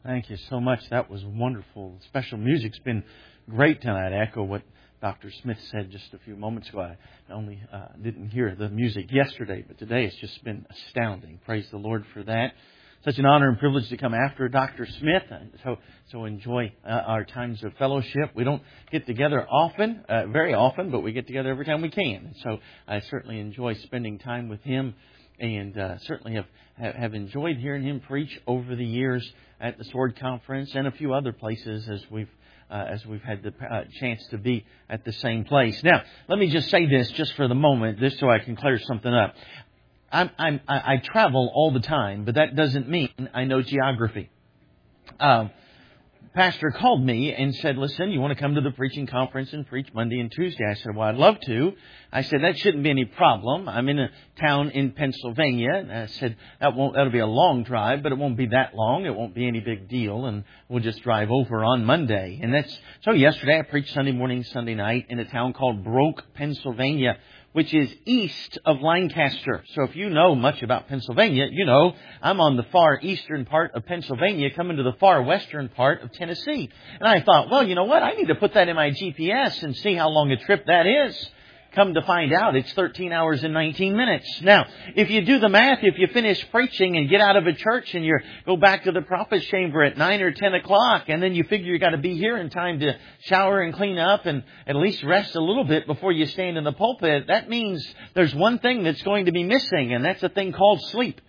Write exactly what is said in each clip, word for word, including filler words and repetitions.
Thank you so much. That was wonderful. Special music's been great tonight. I echo what Doctor Smith said just a few moments ago. I only uh, didn't hear the music yesterday, but today it's just been astounding. Praise the Lord for that. Such an honor and privilege to come after Doctor Smith. So, so enjoy uh, our times of fellowship. We don't get together often, uh, very often, but we get together every time we can. So I certainly enjoy spending time with him, and uh, certainly have have enjoyed hearing him preach over the years at the Sword Conference and a few other places as we've uh, as we've had the uh, chance to be at the same place. Now, let me just say this just for the moment, just so I can clear something up. I'm, I'm, I, I travel all the time, but that doesn't mean I know geography. Um, Pastor called me and said, listen, you want to come to the preaching conference and preach Monday and Tuesday? I said, well, I'd love to. I said, that shouldn't be any problem. I'm in a town in Pennsylvania. And I said, that won't, that'll be a long drive, but it won't be that long. It won't be any big deal. And we'll just drive over on Monday. And that's, so yesterday I preached Sunday morning, Sunday night in a town called Broke, Pennsylvania, which is east of Lancaster. So if you know much about Pennsylvania, you know I'm on the far eastern part of Pennsylvania coming to the far western part of Tennessee. And I thought, well, you know what? I need to put that in my G P S and see how long a trip that is. Come to find out, it's thirteen hours and nineteen minutes. Now, if you do the math, if you finish preaching and get out of a church and you go back to the prophet's chamber at nine or ten o'clock, and then you figure you got to be here in time to shower and clean up and at least rest a little bit before you stand in the pulpit, that means there's one thing that's going to be missing, and that's a thing called sleep.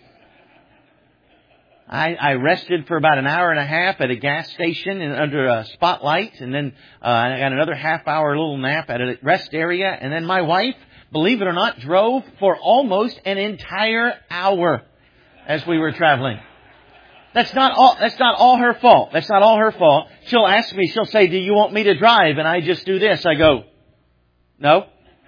I, I rested for about an hour and a half at a gas station and under a spotlight, and then uh, I got another half hour little nap at a rest area, and then my wife, believe it or not, drove for almost an entire hour as we were traveling. That's not all, that's not all her fault. That's not all her fault. She'll ask me, she'll say, do you want me to drive? And I just do this. I go, no.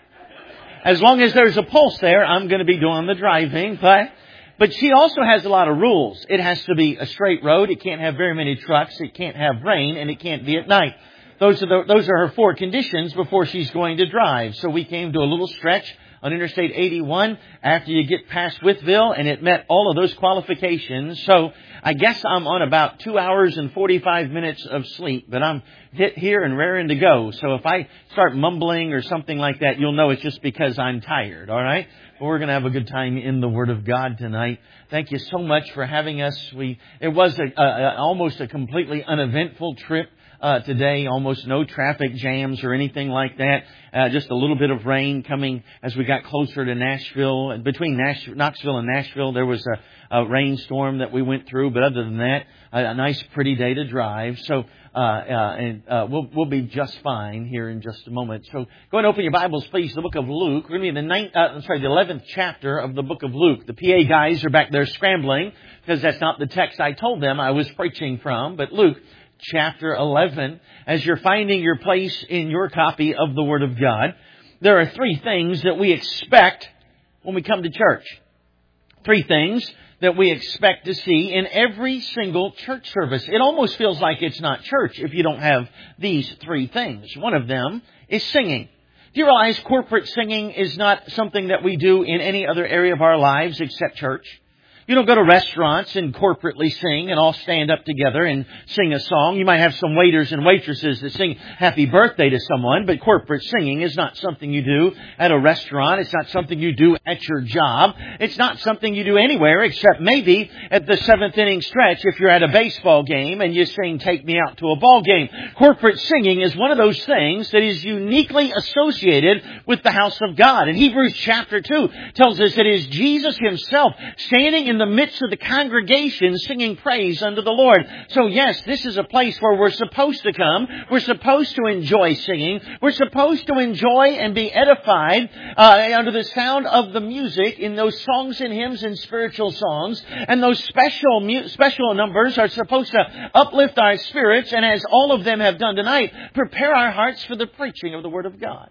As long as there's a pulse there, I'm going to be doing the driving, but... But she also has a lot of rules. It has to be a straight road. It can't have very many trucks. It can't have rain, and it can't be at night. Those are the, those are her four conditions before she's going to drive. So we came to a little stretch on Interstate eighty-one after you get past Withville, and it met all of those qualifications. So I guess I'm on about two hours and forty-five minutes of sleep, but I'm hit here and raring to go. So if I start mumbling or something like that, you'll know it's just because I'm tired, all right? But we're going to have a good time in the Word of God tonight. Thank you so much for having us. We It was a, a, almost a completely uneventful trip. Uh, today, almost no traffic jams or anything like that. Uh, just a little bit of rain coming as we got closer to Nashville. Between Nash- Knoxville and Nashville, there was a, a rainstorm that we went through. But other than that, a, a nice, pretty day to drive. So, uh, uh, and uh, we'll we'll be just fine here in just a moment. So, go and open your Bibles, please, to the book of Luke. We're going to be in the ninth, uh, I'm sorry, the eleventh chapter of the book of Luke. The P A guys are back there scrambling because that's not the text I told them I was preaching from. But Luke chapter eleven, as you're finding your place in your copy of the Word of God, there are three things that we expect when we come to church. Three things that we expect to see in every single church service. It almost feels like it's not church if you don't have these three things. One of them is singing. Do you realize corporate singing is not something that we do in any other area of our lives except church? You don't go to restaurants and corporately sing and all stand up together and sing a song. You might have some waiters and waitresses that sing happy birthday to someone, but corporate singing is not something you do at a restaurant. It's not something you do at your job. It's not something you do anywhere except maybe at the seventh inning stretch if you're at a baseball game and you sing Take Me Out to a Ball Game. Corporate singing is one of those things that is uniquely associated with the house of God. And Hebrews chapter two tells us that it is Jesus Himself standing in in the midst of the congregation singing praise unto the Lord. So yes, this is a place where we're supposed to come. We're supposed to enjoy singing. We're supposed to enjoy and be edified uh, under the sound of the music in those songs and hymns and spiritual songs. And those special mu- special numbers are supposed to uplift our spirits, and as all of them have done tonight, prepare our hearts for the preaching of the Word of God.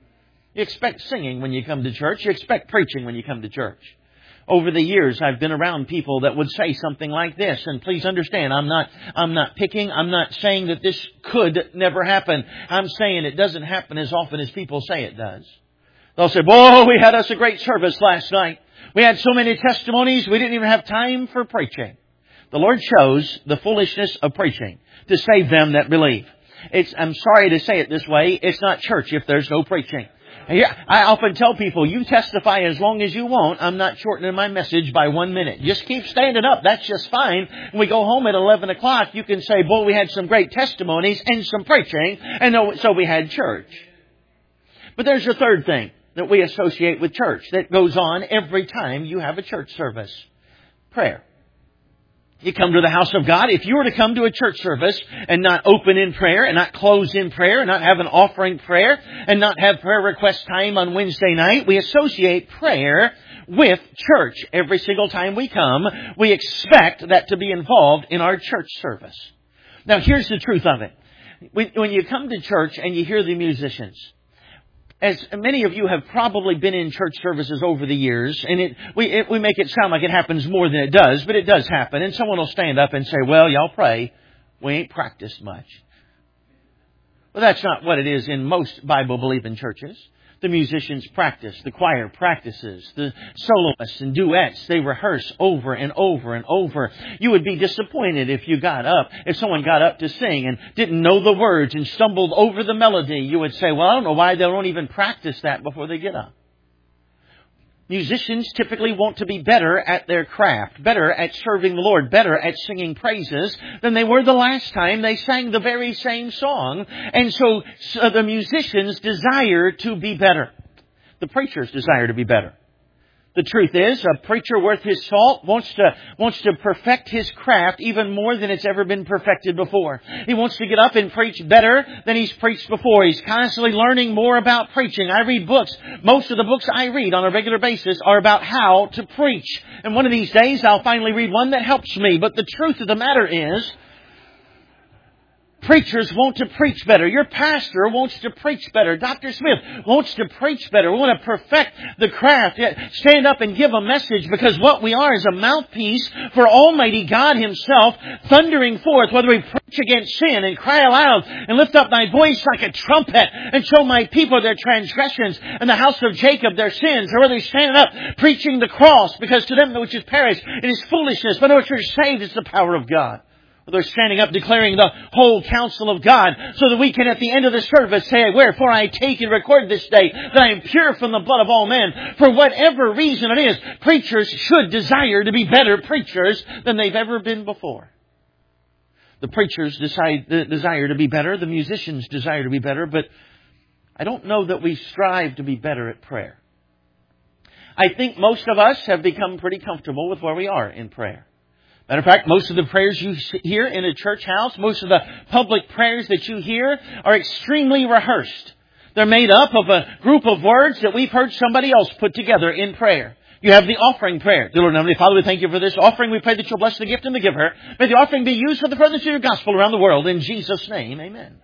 You expect singing when you come to church. You expect preaching when you come to church. Over the years, I've been around people that would say something like this. And please understand, I'm not, I'm not picking. I'm not saying that this could never happen. I'm saying it doesn't happen as often as people say it does. They'll say, boy, we had us a great service last night. We had so many testimonies, we didn't even have time for preaching. The Lord chose the foolishness of preaching to save them that believe. It's, I'm sorry to say it this way, it's not church if there's no preaching. Yeah, I often tell people, you testify as long as you want. I'm not shortening my message by one minute. Just keep standing up. That's just fine. When we go home at eleven o'clock, you can say, boy, we had some great testimonies and some preaching, and so we had church. But there's a third thing that we associate with church that goes on every time you have a church service. Prayer. You come to the house of God. If you were to come to a church service and not open in prayer and not close in prayer and not have an offering prayer and not have prayer request time on Wednesday night, we associate prayer with church. Every single time we come, we expect that to be involved in our church service. Now, here's the truth of it. When you come to church and you hear the musicians, as many of you have probably been in church services over the years, and it, we, it, we make it sound like it happens more than it does, but it does happen. And someone will stand up and say, well, y'all pray. We ain't practiced much. Well, that's not what it is in most Bible-believing churches. The musicians practice. The choir practices. The soloists and duets, they rehearse over and over and over. You would be disappointed if you got up, if someone got up to sing and didn't know the words and stumbled over the melody. You would say, well, I don't know why they don't even practice that before they get up. Musicians typically want to be better at their craft, better at serving the Lord, better at singing praises than they were the last time they sang the very same song. And so, so the musicians desire to be better. The preachers desire to be better. The truth is, a preacher worth his salt wants to, wants to perfect his craft even more than it's ever been perfected before. He wants to get up and preach better than he's preached before. He's constantly learning more about preaching. I read books. Most of the books I read on a regular basis are about how to preach. And one of these days I'll finally read one that helps me. But the truth of the matter is, preachers want to preach better. Your pastor wants to preach better. Doctor Smith wants to preach better. We want to perfect the craft. Stand up and give a message, because what we are is a mouthpiece for Almighty God Himself, thundering forth, whether we preach against sin and cry aloud and lift up my voice like a trumpet and show my people their transgressions and the house of Jacob their sins, or whether we stand up preaching the cross, because to them which is perished it is foolishness, but to which are saved is the power of God. They're standing up declaring the whole counsel of God, so that we can at the end of the service say, wherefore I take and record this day that I am pure from the blood of all men. For whatever reason it is, preachers should desire to be better preachers than they've ever been before. The preachers decide, desire to be better. The musicians desire to be better. But I don't know that we strive to be better at prayer. I think most of us have become pretty comfortable with where we are in prayer. Matter of fact, most of the prayers you hear in a church house, most of the public prayers that you hear are extremely rehearsed. They're made up of a group of words that we've heard somebody else put together in prayer. You have the offering prayer. Dear Lord and Heavenly Father, we thank You for this offering. We pray that You'll bless the gift and the giver. May the offering be used for the furtherance of Your gospel around the world. In Jesus' name, amen.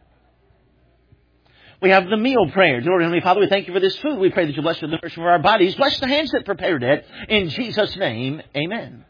We have the meal prayer. Dear Lord and Heavenly Father, we thank You for this food. We pray that You bless the nourishment of our bodies. Bless the hands that prepared it. In Jesus' name, amen.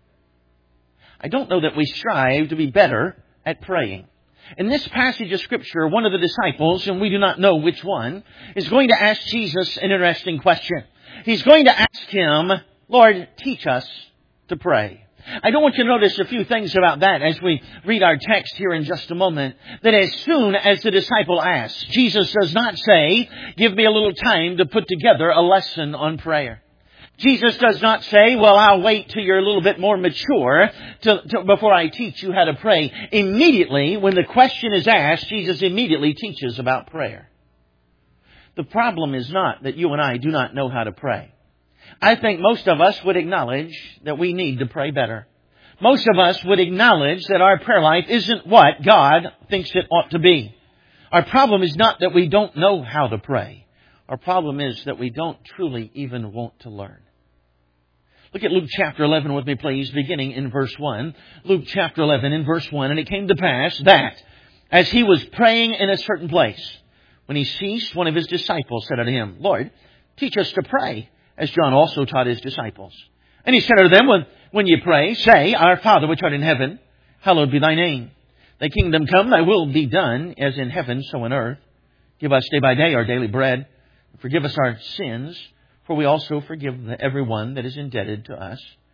I don't know that we strive to be better at praying. In this passage of Scripture, one of the disciples, and we do not know which one, is going to ask Jesus an interesting question. He's going to ask Him, Lord, teach us to pray. I don't want you to notice a few things about that as we read our text here in just a moment. That as soon as the disciple asks, Jesus does not say, give me a little time to put together a lesson on prayer. Jesus does not say, well, I'll wait till you're a little bit more mature to, to, before I teach you how to pray. Immediately, when the question is asked, Jesus immediately teaches about prayer. The problem is not that you and I do not know how to pray. I think most of us would acknowledge that we need to pray better. Most of us would acknowledge that our prayer life isn't what God thinks it ought to be. Our problem is not that we don't know how to pray. Our problem is that we don't truly even want to learn. Look at Luke chapter eleven with me, please, beginning in verse one. Luke chapter eleven in verse one. And it came to pass that, as he was praying in a certain place, when he ceased, one of his disciples said unto him, Lord, teach us to pray, as John also taught his disciples. And he said unto them, when, when ye pray, say, Our Father which art in heaven, hallowed be Thy name. Thy kingdom come, Thy will be done, as in heaven, so on earth. Give us day by day our daily bread. Forgive us our sins, for we also forgive everyone that is indebted to us.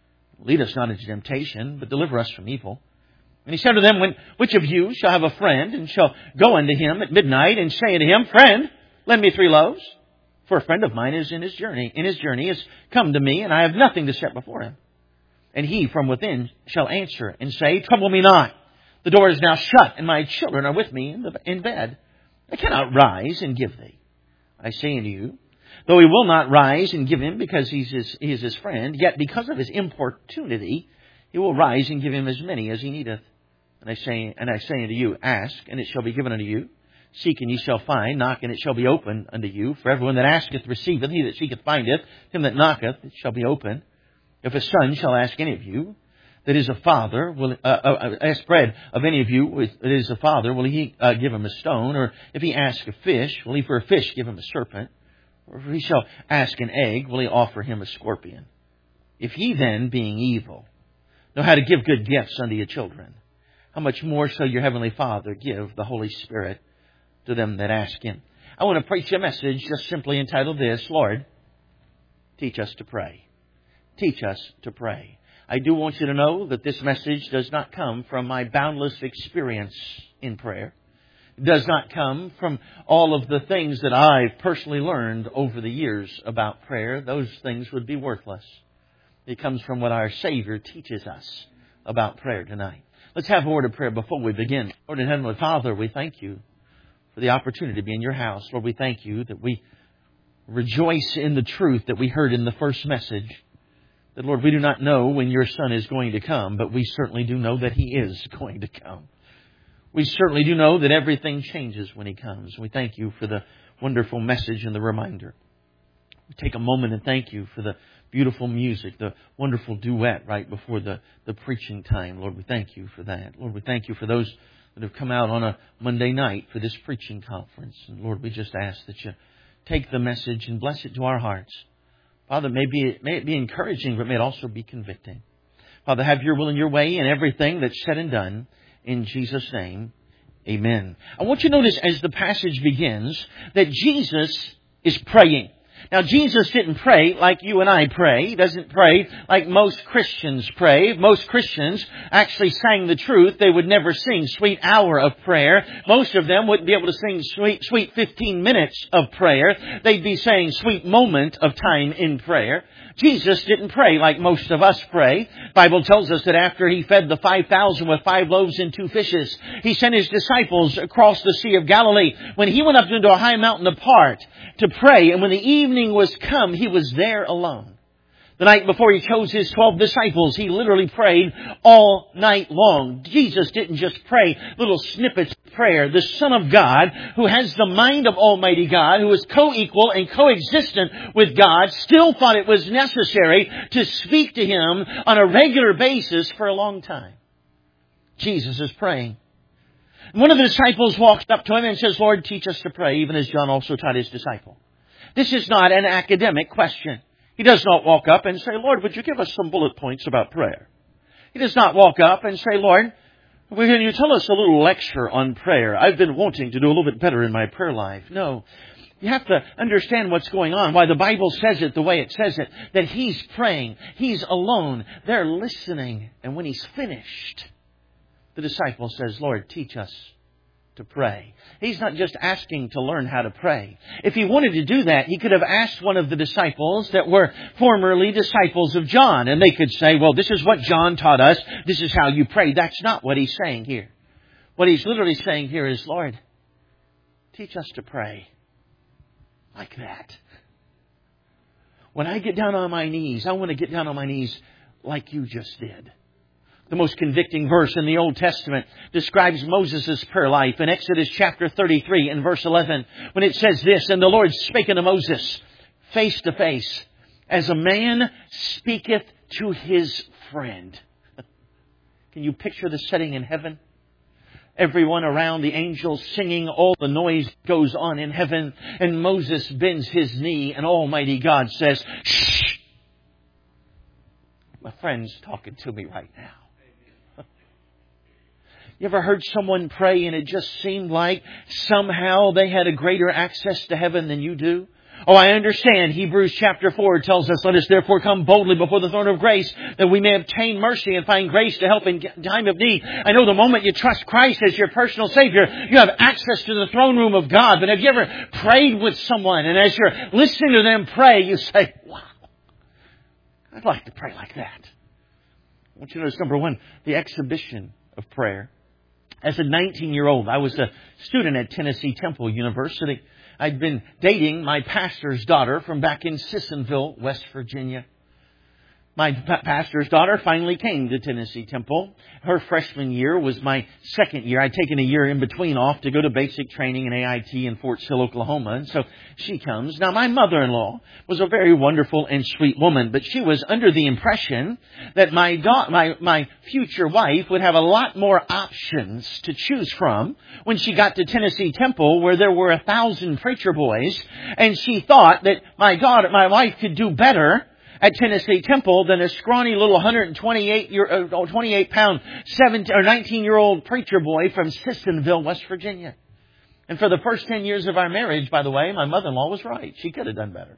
Lead us not into temptation, but deliver us from evil. And he said to them, when, which of you shall have a friend, and shall go unto him at midnight, and say unto him, Friend, lend me three loaves? For a friend of mine is in his journey, in his journey is come to me, and I have nothing to set before him. And he from within shall answer and say, Trouble me not. The door is now shut, and my children are with me in, the, in bed. I cannot rise and give thee. I say unto you, though he will not rise and give him because he's his, he is his friend, yet because of his importunity, he will rise and give him as many as he needeth. And I say, and I say unto you, Ask, and it shall be given unto you. Seek, and ye shall find. Knock, and it shall be opened unto you. For everyone that asketh receiveth. He that seeketh findeth. Him that knocketh, it shall be opened. If a son shall ask any of you that is a father, will uh, uh, ask bread of any of you that is a father, will he uh, give him a stone? Or if he ask a fish, will he for a fish give him a serpent? Or if he shall ask an egg, will he offer him a scorpion? If ye then, being evil, know how to give good gifts unto your children, how much more shall your heavenly Father give the Holy Spirit to them that ask him? I want to preach a message just simply entitled this, Lord, teach us to pray. Teach us to pray. I do want you to know that this message does not come from my boundless experience in prayer. It does not come from all of the things that I've personally learned over the years about prayer. Those things would be worthless. It comes from what our Savior teaches us about prayer tonight. Let's have a word of prayer before we begin. Lord and Heavenly Father, we thank you for the opportunity to be in your house. Lord, we thank you that we rejoice in the truth that we heard in the first message. That, Lord, we do not know when your Son is going to come, but we certainly do know that He is going to come. We certainly do know that everything changes when He comes. We thank you for the wonderful message and the reminder. We take a moment and thank you for the beautiful music, the wonderful duet right before the, the preaching time. Lord, we thank you for that. Lord, we thank you for those that have come out on a Monday night for this preaching conference. And Lord, we just ask that you take the message and bless it to our hearts. Father, may, be, may it be encouraging, but may it also be convicting. Father, have your will and your way in everything that's said and done. In Jesus' name, amen. I want you to notice as the passage begins that Jesus is praying. Now, Jesus didn't pray like you and I pray. He doesn't pray like most Christians pray. Most Christians actually sang the truth. They would never sing sweet hour of prayer. Most of them wouldn't be able to sing sweet, sweet fifteen minutes of prayer. They'd be saying sweet moment of time in prayer. Jesus didn't pray like most of us pray. The Bible tells us that after He fed the five thousand with five loaves and two fishes, He sent His disciples across the Sea of Galilee. When He went up into a high mountain apart to pray, and when the evening was come, He was there alone. The night before He chose His twelve disciples, He literally prayed all night long. Jesus didn't just pray little snippets of prayer. The Son of God, who has the mind of Almighty God, who is co-equal and coexistent with God, still thought it was necessary to speak to Him on a regular basis for a long time. Jesus is praying. One of the disciples walks up to Him and says, Lord, teach us to pray, even as John also taught his disciple. This is not an academic question. He does not walk up and say, Lord, would you give us some bullet points about prayer? He does not walk up and say, Lord, will you tell us a little lecture on prayer? I've been wanting to do a little bit better in my prayer life. No. You have to understand what's going on, why the Bible says it the way it says it, that He's praying. He's alone. They're listening. And when He's finished, the disciple says, Lord, teach us to pray. He's not just asking to learn how to pray. If He wanted to do that, He could have asked one of the disciples that were formerly disciples of John. And they could say, well, this is what John taught us. This is how you pray. That's not what He's saying here. What He's literally saying here is, Lord, teach us to pray like that. When I get down on my knees, I want to get down on my knees like you just did. The most convicting verse in the Old Testament describes Moses' prayer life in Exodus chapter thirty-three and verse eleven, when it says this, And the Lord spake unto Moses face to face, as a man speaketh to his friend. Can you picture the setting in heaven? Everyone around, the angels singing, all the noise goes on in heaven, and Moses bends his knee, and Almighty God says, shh! My friend's talking to me right now. You ever heard someone pray and it just seemed like somehow they had a greater access to heaven than you do? Oh, I understand. Hebrews chapter four tells us, let us therefore come boldly before the throne of grace that we may obtain mercy and find grace to help in time of need. I know the moment you trust Christ as your personal Savior, you have access to the throne room of God. But have you ever prayed with someone and as you're listening to them pray, you say, wow, I'd like to pray like that. I want you to notice, number one, the exhibition of prayer. As a nineteen-year-old, I was a student at Tennessee Temple University. I'd been dating my pastor's daughter from back in Sissonville, West Virginia. My pastor's daughter finally came to Tennessee Temple. Her freshman year was my second year. I'd taken a year in between off to go to basic training in A I T in Fort Sill, Oklahoma. And so she comes. Now, my mother-in-law was a very wonderful and sweet woman, but she was under the impression that my da- my my future wife would have a lot more options to choose from when she got to Tennessee Temple, where there were a thousand preacher boys. And she thought that my daughter, my wife could do better at Tennessee Temple than a scrawny little one hundred twenty-eight year, uh, twenty-eight pound, seventeen or nineteen year old preacher boy from Sissonville, West Virginia. And for the first ten years of our marriage, by the way, my mother-in-law was right. She could have done better.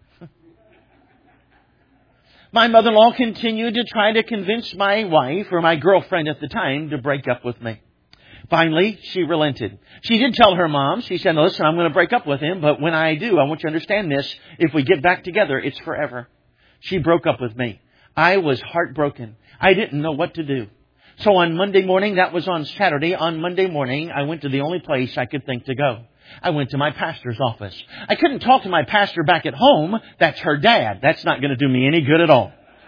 My mother-in-law continued to try to convince my wife, or my girlfriend at the time, to break up with me. Finally, she relented. She did tell her mom, she said, listen, I'm going to break up with him, but when I do, I want you to understand this. If we get back together, it's forever. She broke up with me. I was heartbroken. I didn't know what to do. So on Monday morning, that was on Saturday, on Monday morning, I went to the only place I could think to go. I went to my pastor's office. I couldn't talk to my pastor back at home. That's her dad. That's not going to do me any good at all.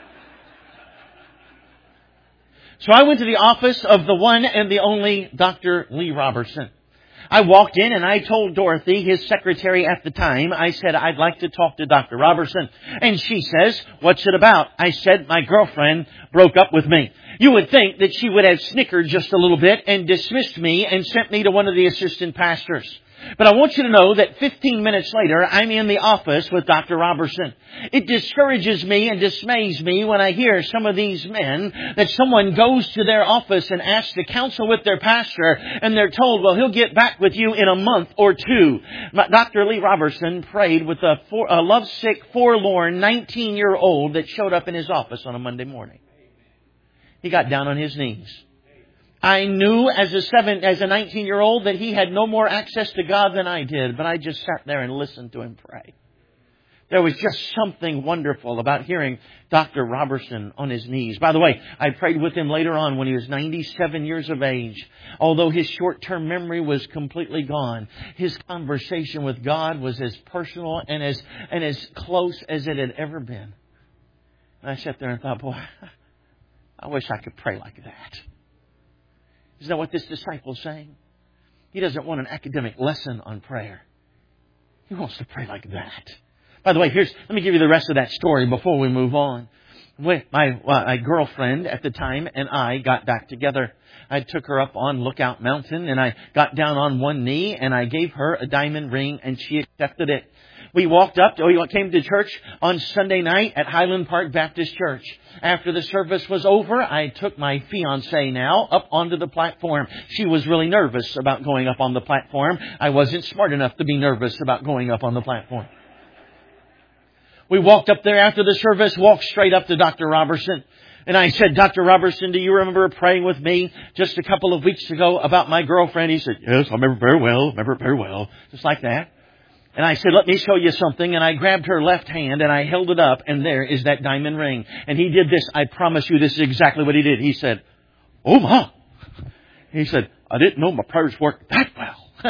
So I went to the office of the one and the only Doctor Lee Roberson. I walked in and I told Dorothy, his secretary at the time, I said, I'd like to talk to Doctor Roberson. And she says, what's it about? I said, my girlfriend broke up with me. You would think that she would have snickered just a little bit and dismissed me and sent me to one of the assistant pastors. But I want you to know that fifteen minutes later, I'm in the office with Doctor Roberson. It discourages me and dismays me when I hear some of these men that someone goes to their office and asks to counsel with their pastor, and they're told, well, he'll get back with you in a month or two. Doctor Lee Roberson prayed with a, for, a lovesick, forlorn nineteen-year-old that showed up in his office on a Monday morning. He got down on his knees. I knew as a seven, as a nineteen-year-old that he had no more access to God than I did, but I just sat there and listened to him pray. There was just something wonderful about hearing Doctor Roberson on his knees. By the way, I prayed with him later on when he was ninety-seven years of age. Although his short-term memory was completely gone, his conversation with God was as personal and as, and as close as it had ever been. And I sat there and thought, boy, I wish I could pray like that. Isn't that what this disciple is saying? He doesn't want an academic lesson on prayer. He wants to pray like that. By the way, here's let me give you the rest of that story before we move on. When my, well, my girlfriend at the time and I got back together. I took her up on Lookout Mountain and I got down on one knee and I gave her a diamond ring and she accepted it. We walked up, to, we came to church on Sunday night at Highland Park Baptist Church. After the service was over, I took my fiancée now up onto the platform. She was really nervous about going up on the platform. I wasn't smart enough to be nervous about going up on the platform. We walked up there after the service, walked straight up to Doctor Roberson. And I said, Doctor Roberson, do you remember praying with me just a couple of weeks ago about my girlfriend? He said, yes, I remember very well, remember very well. Just like that. And I said, let me show you something. And I grabbed her left hand and I held it up. And there is that diamond ring. And he did this. I promise you this is exactly what he did. He said, oh, Ma. He said, I didn't know my prayers worked that well.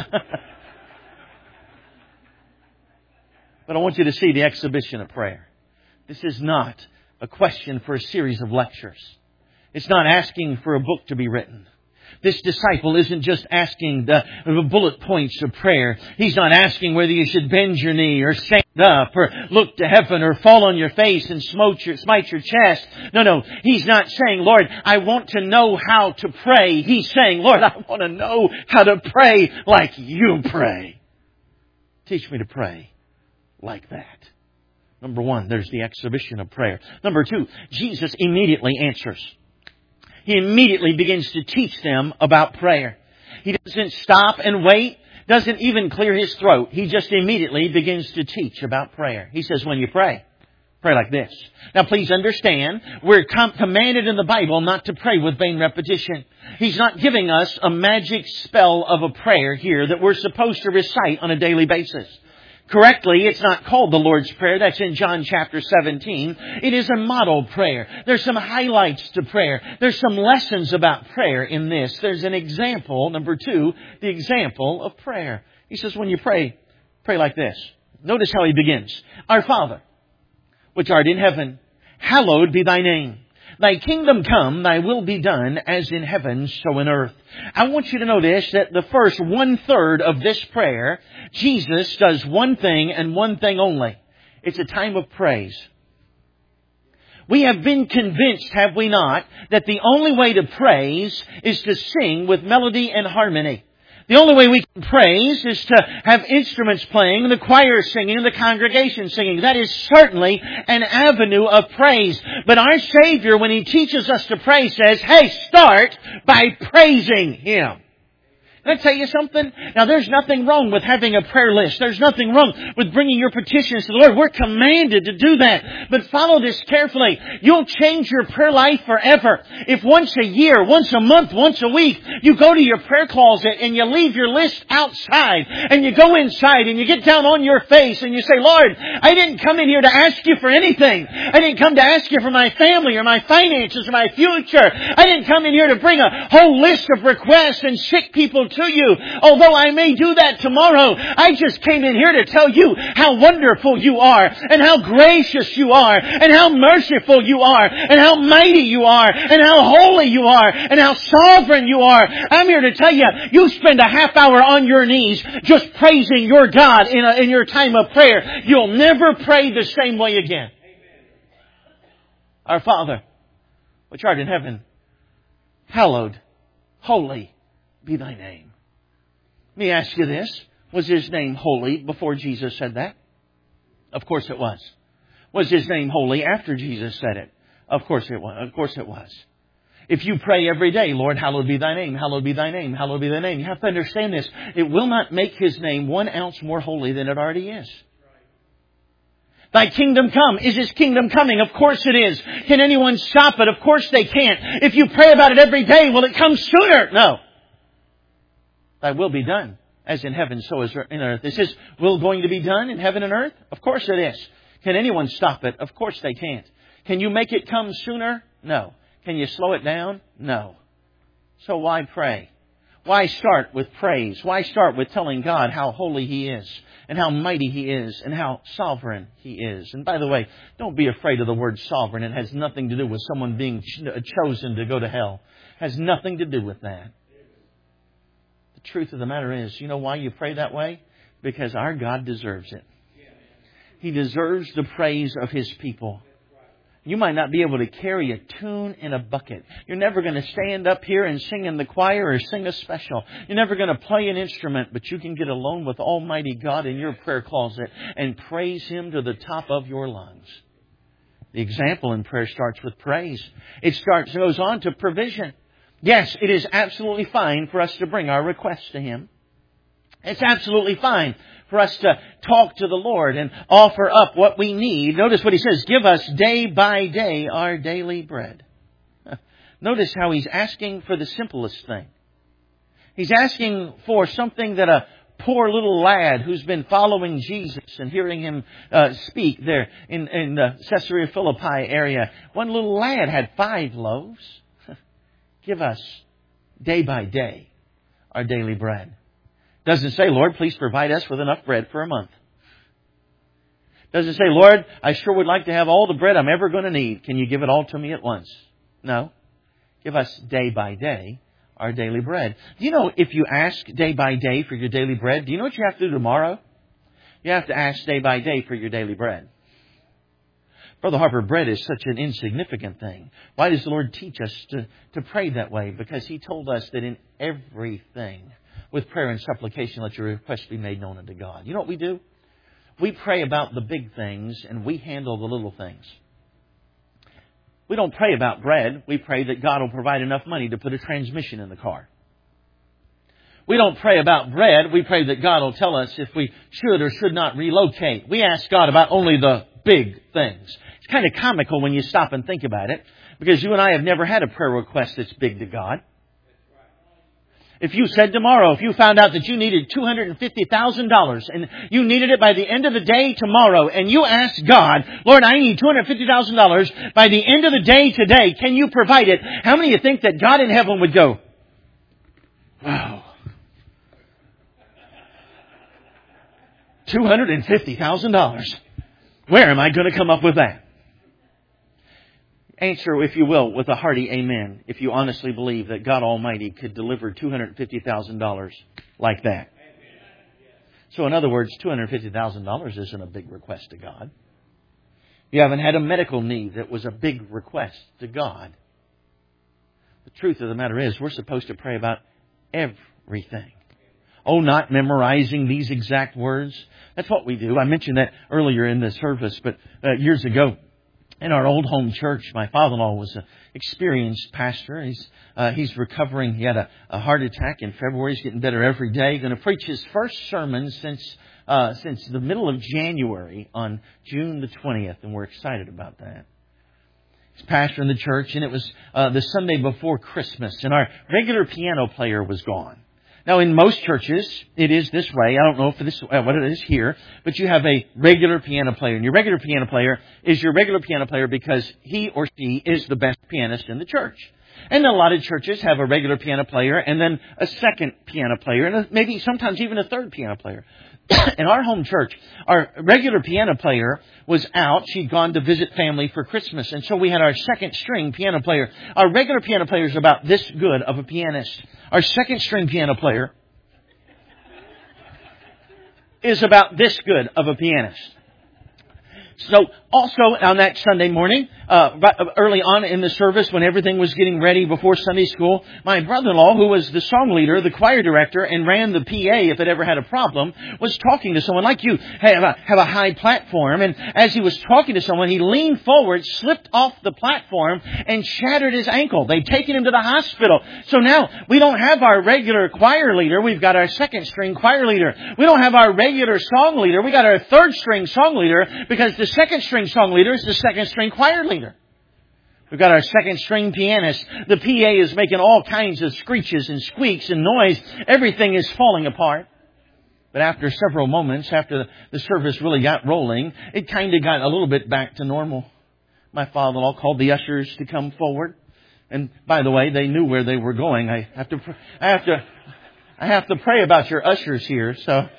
But I want you to see the exhibition of prayer. This is not a question for a series of lectures. It's not asking for a book to be written. This disciple isn't just asking the, the bullet points of prayer. He's not asking whether you should bend your knee or stand up or look to heaven or fall on your face and smite your, smite your chest. No, no. He's not saying, Lord, I want to know how to pray. He's saying, Lord, I want to know how to pray like you pray. Teach me to pray like that. Number one, there's the exhibition of prayer. Number two, Jesus immediately answers. He immediately begins to teach them about prayer. He doesn't stop and wait doesn't even clear his throat. He just immediately begins to teach about prayer. He says, when you pray, pray like this. Now please understand, we're com- commanded in the Bible not to pray with vain repetition. He's not giving us a magic spell of a prayer here that we're supposed to recite on a daily basis. Correctly, it's not called the Lord's Prayer. That's in John chapter seventeen. It is a model prayer. There's some highlights to prayer. There's some lessons about prayer in this. There's an example, number two, the example of prayer. He says, when you pray, pray like this. Notice how he begins. Our Father, which art in heaven, hallowed be thy name. Thy kingdom come, thy will be done, as in heaven, so in earth. I want you to notice that the first one-third of this prayer, Jesus does one thing and one thing only. It's a time of praise. We have been convinced, have we not, that the only way to praise is to sing with melody and harmony. The only way we can praise is to have instruments playing, the choir singing, the congregation singing. That is certainly an avenue of praise. But our Savior, when He teaches us to pray, says, hey, start by praising Him. Can I tell you something? Now, there's nothing wrong with having a prayer list. There's nothing wrong with bringing your petitions to the Lord. We're commanded to do that. But follow this carefully. You'll change your prayer life forever. If once a year, once a month, once a week, you go to your prayer closet and you leave your list outside and you go inside and you get down on your face and you say, Lord, I didn't come in here to ask you for anything. I didn't come to ask you for my family or my finances or my future. I didn't come in here to bring a whole list of requests and sick people to you. Although I may do that tomorrow, I just came in here to tell you how wonderful you are and how gracious you are and how merciful you are and how mighty you are and how holy you are and how sovereign you are. I'm here to tell you, you spend a half hour on your knees just praising your God in, a, in your time of prayer. You'll never pray the same way again. Our Father, which art in heaven, hallowed, holy be thy name. Let me ask you this. Was His name holy before Jesus said that? Of course it was. Was His name holy after Jesus said it? Of course it was. Of course it was. If you pray every day, Lord, hallowed be thy name, hallowed be thy name, hallowed be thy name. You have to understand this. It will not make His name one ounce more holy than it already is. Thy kingdom come. Is His kingdom coming? Of course it is. Can anyone stop it? Of course they can't. If you pray about it every day, will it come sooner? No. Thy will be done, as in heaven, so is in earth. Is His will going to be done in heaven and earth? Of course it is. Can anyone stop it? Of course they can't. Can you make it come sooner? No. Can you slow it down? No. So why pray? Why start with praise? Why start with telling God how holy He is and how mighty He is and how sovereign He is? And by the way, don't be afraid of the word sovereign. It has nothing to do with someone being chosen to go to hell. It has nothing to do with that. The truth of the matter is, you know why you pray that way? Because our God deserves it. He deserves the praise of His people. You might not be able to carry a tune in a bucket. You're never going to stand up here and sing in the choir or sing a special. You're never going to play an instrument, but you can get alone with Almighty God in your prayer closet and praise Him to the top of your lungs. The example in prayer starts with praise. It starts goes on to provision. Yes, it is absolutely fine for us to bring our requests to Him. It's absolutely fine for us to talk to the Lord and offer up what we need. Notice what He says, give us day by day our daily bread. Notice how He's asking for the simplest thing. He's asking for something that a poor little lad who's been following Jesus and hearing Him uh, speak there in, in the Caesarea Philippi area. One little lad had five loaves. Give us day by day our daily bread. Doesn't say, Lord, please provide us with enough bread for a month. Doesn't say, Lord, I sure would like to have all the bread I'm ever going to need. Can you give it all to me at once? No. Give us day by day our daily bread. Do you know if you ask day by day for your daily bread, do you know what you have to do tomorrow? You have to ask day by day for your daily bread. Brother Harper, bread is such an insignificant thing. Why does the Lord teach us to, to pray that way? Because He told us that in everything, with prayer and supplication, let your requests be made known unto God. You know what we do? We pray about the big things and we handle the little things. We don't pray about bread. We pray that God will provide enough money to put a transmission in the car. We don't pray about bread. We pray that God will tell us if we should or should not relocate. We ask God about only the big things. It's kind of comical when you stop and think about it, because you and I have never had a prayer request that's big to God. If you said tomorrow, if you found out that you needed two hundred fifty thousand dollars and you needed it by the end of the day tomorrow, and you asked God, Lord, I need two hundred fifty thousand dollars by the end of the day today, can you provide it? How many of you think that God in heaven would go, wow, two hundred fifty thousand dollars. Where am I going to come up with that? Answer, if you will, with a hearty amen, if you honestly believe that God Almighty could deliver two hundred fifty thousand dollars like that. So in other words, two hundred fifty thousand dollars isn't a big request to God. You haven't had a medical need that was a big request to God. The truth of the matter is, we're supposed to pray about everything. Oh, not memorizing these exact words. That's what we do. I mentioned that earlier in the service, but uh, years ago, in our old home church, my father-in-law was an experienced pastor. He's uh, he's recovering. He had a, a heart attack in February. He's getting better every day. Going to preach his first sermon since uh, since the middle of January on June the twentieth, and we're excited about that. He's pastoring the church, and it was uh, the Sunday before Christmas, and our regular piano player was gone. Now, in most churches, it is this way. I don't know if this uh, what it is here, but you have a regular piano player. And your regular piano player is your regular piano player because he or she is the best pianist in the church. And a lot of churches have a regular piano player and then a second piano player and maybe sometimes even a third piano player. In our home church, our regular piano player was out. She'd gone to visit family for Christmas. And so we had our second string piano player. Our regular piano player is about this good of a pianist. Our second string piano player is about this good of a pianist. So also on that Sunday morning, uh, early on in the service when everything was getting ready before Sunday school, my brother-in-law, who was the song leader, the choir director, and ran the P A if it ever had a problem, was talking to someone like you, have a, have a high platform. And as he was talking to someone, he leaned forward, slipped off the platform, and shattered his ankle. They'd taken him to the hospital. So now we don't have our regular choir leader. We've got our second string choir leader. We don't have our regular song leader. We got our third string song leader because the second string song leader is the second string choir leader. We've got our second string pianist. The P A is making all kinds of screeches and squeaks and noise. Everything is falling apart. But after several moments, after the service really got rolling, it kind of got a little bit back to normal. My father-in-law called the ushers to come forward. And by the way, they knew where they were going. I have to, I have to, I have to pray about your ushers here. So, and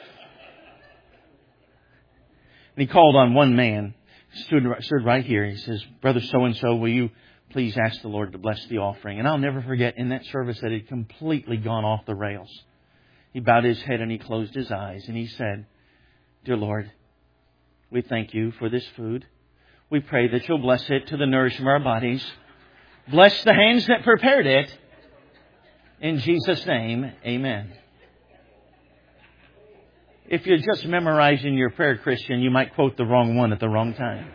he called on one man. Stood, stood right here. He says, Brother so-and-so, will you please ask the Lord to bless the offering? And I'll never forget in that service that it had completely gone off the rails. He bowed his head and he closed his eyes and he said, Dear Lord, we thank you for this food. We pray that you'll bless it to the nourishment of our bodies. Bless the hands that prepared it. In Jesus' name, amen. If you're just memorizing your prayer, Christian, you might quote the wrong one at the wrong time.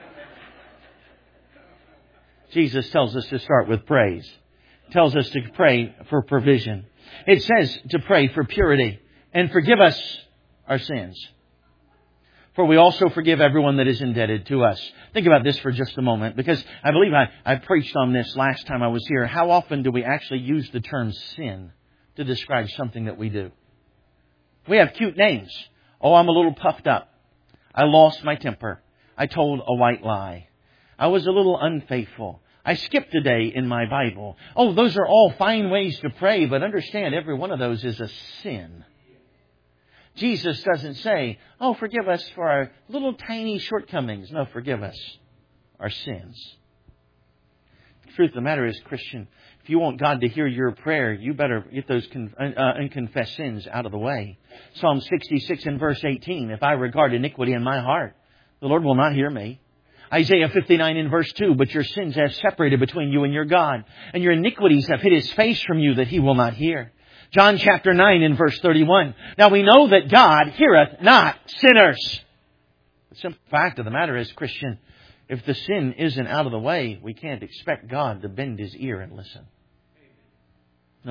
Jesus tells us to start with praise. Tells us to pray for provision. It says to pray for purity and forgive us our sins. For we also forgive everyone that is indebted to us. Think about this for just a moment, because I believe I, I preached on this last time I was here. How often do we actually use the term sin to describe something that we do? We have cute names. Oh, I'm a little puffed up. I lost my temper. I told a white lie. I was a little unfaithful. I skipped a day in my Bible. Oh, those are all fine ways to pray, but understand every one of those is a sin. Jesus doesn't say, oh, forgive us for our little tiny shortcomings. No, forgive us our sins. The truth of the matter is, Christian, if you want God to hear your prayer, you better get those con- uh, unconfessed sins out of the way. Psalm sixty-six and verse eighteen, if I regard iniquity in my heart, the Lord will not hear me. Isaiah fifty-nine and verse two, but your sins have separated between you and your God, and your iniquities have hid his face from you that he will not hear. John chapter nine and verse thirty-one, now we know that God heareth not sinners. The simple fact of the matter is, Christian, if the sin isn't out of the way, we can't expect God to bend his ear and listen. No,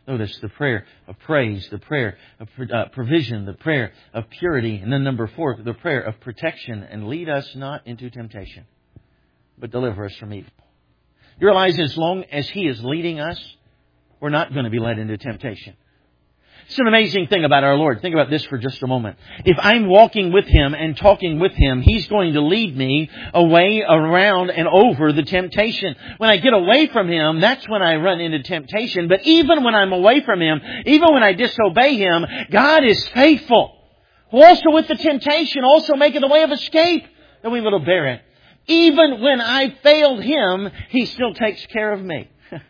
Notice the prayer of praise, the prayer of uh, provision, the prayer of purity, and then number four, the prayer of protection. And lead us not into temptation, but deliver us from evil. You realize as long as He is leading us, we're not going to be led into temptation. It's an amazing thing about our Lord. Think about this for just a moment. If I'm walking with Him and talking with Him, He's going to lead me away, around, and over the temptation. When I get away from Him, that's when I run into temptation. But even when I'm away from Him, even when I disobey Him, God is faithful. Also with the temptation, also making the way of escape, that we will bear it. Even when I failed Him, He still takes care of me.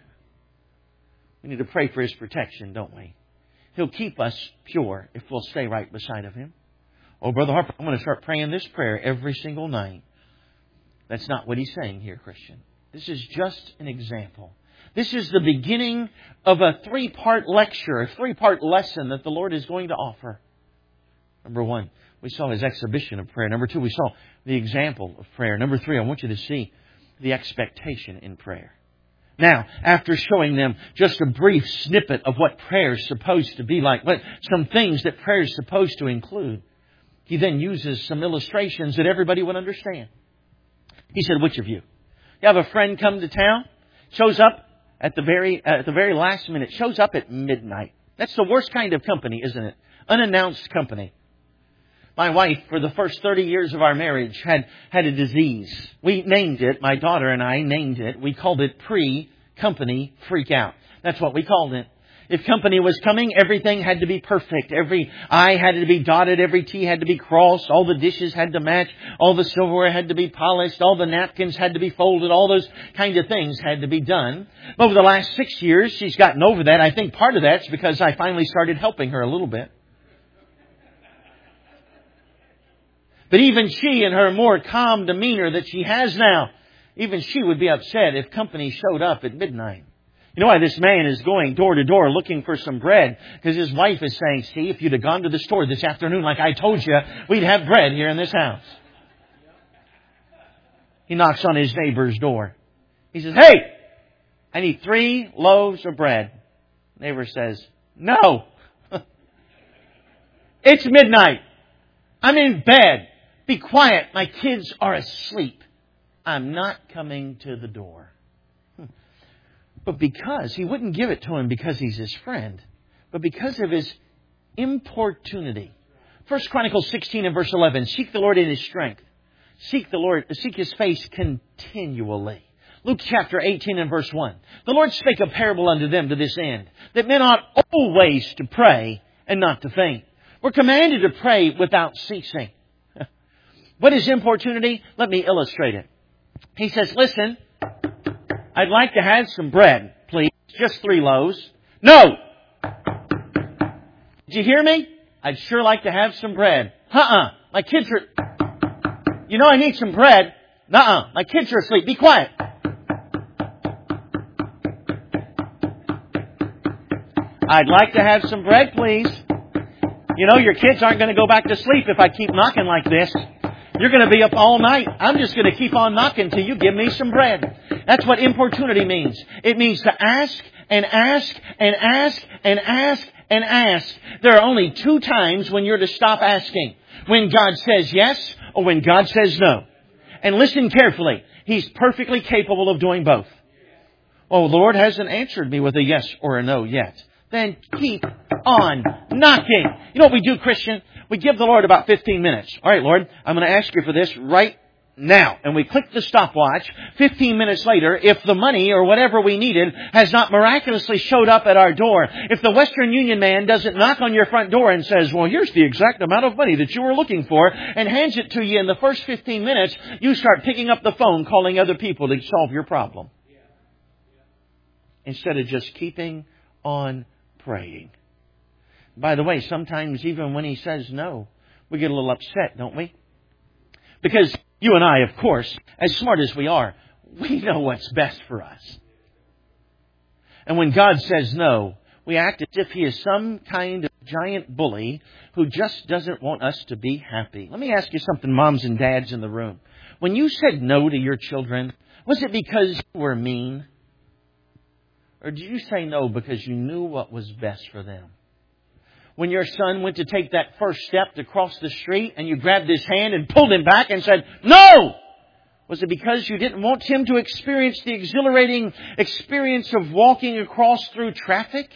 We need to pray for His protection, don't we? He'll keep us pure if we'll stay right beside of Him. Oh, Brother Harper, I'm going to start praying this prayer every single night. That's not what he's saying here, Christian. This is just an example. This is the beginning of a three-part lecture, a three-part lesson that the Lord is going to offer. Number one, we saw His exhibition of prayer. Number two, we saw the example of prayer. Number three, I want you to see the expectation in prayer. Now, after showing them just a brief snippet of what prayer is supposed to be like, what some things that prayer is supposed to include, He then uses some illustrations that everybody would understand. He said, which of you? You have a friend come to town, shows up at the very at the very last minute, shows up at midnight. That's the worst kind of company, isn't it? Unannounced company. My wife, for the first thirty years of our marriage, had, had a disease. We named it, my daughter and I named it, we called it pre-company freak out. That's what we called it. If company was coming, everything had to be perfect. Every I had to be dotted, every T had to be crossed, all the dishes had to match, all the silverware had to be polished, all the napkins had to be folded, all those kind of things had to be done. Over the last six years, she's gotten over that. I think part of that's because I finally started helping her a little bit. But even she, in her more calm demeanor that she has now, even she would be upset if company showed up at midnight. You know why this man is going door to door looking for some bread? Because his wife is saying, see, if you'd have gone to the store this afternoon like I told you, we'd have bread here in this house. He knocks on his neighbor's door. He says, hey, I need three loaves of bread. Neighbor says, no. It's midnight. I'm in bed. Be quiet. My kids are asleep. I'm not coming to the door. But because he wouldn't give it to him because he's his friend, but because of his importunity. First Chronicles sixteen and verse eleven. Seek the Lord in His strength. Seek the Lord, seek His face continually. Luke chapter eighteen and verse one. The Lord spake a parable unto them to this end, that men ought always to pray and not to faint. We're commanded to pray without ceasing. What is importunity? Let me illustrate it. He says, listen, I'd like to have some bread, please. Just three loaves. No! Did you hear me? I'd sure like to have some bread. Uh-uh. My kids are... You know I need some bread. Uh-uh. My kids are asleep. Be quiet. I'd like to have some bread, please. You know, your kids aren't going to go back to sleep if I keep knocking like this. You're going to be up all night. I'm just going to keep on knocking till you give me some bread. That's what importunity means. It means to ask and ask and ask and ask and ask. There are only two times when you're to stop asking. When God says yes or when God says no. And listen carefully. He's perfectly capable of doing both. Oh, the Lord hasn't answered me with a yes or a no yet. Then keep on knocking. You know what we do, Christian? We give the Lord about fifteen minutes. All right, Lord, I'm going to ask you for this right now. And we click the stopwatch. fifteen minutes later, if the money or whatever we needed has not miraculously showed up at our door, if the Western Union man doesn't knock on your front door and says, well, here's the exact amount of money that you were looking for, and hands it to you in the first fifteen minutes, you start picking up the phone, calling other people to solve your problem. Instead of just keeping on praying. By the way, sometimes even when He says no, we get a little upset, don't we? Because you and I, of course, as smart as we are, we know what's best for us. And when God says no, we act as if He is some kind of giant bully who just doesn't want us to be happy. Let me ask you something, moms and dads in the room. When you said no to your children, was it because you were mean? Or did you say no because you knew what was best for them? When your son went to take that first step to cross the street and you grabbed his hand and pulled him back and said, no! Was it because you didn't want him to experience the exhilarating experience of walking across through traffic?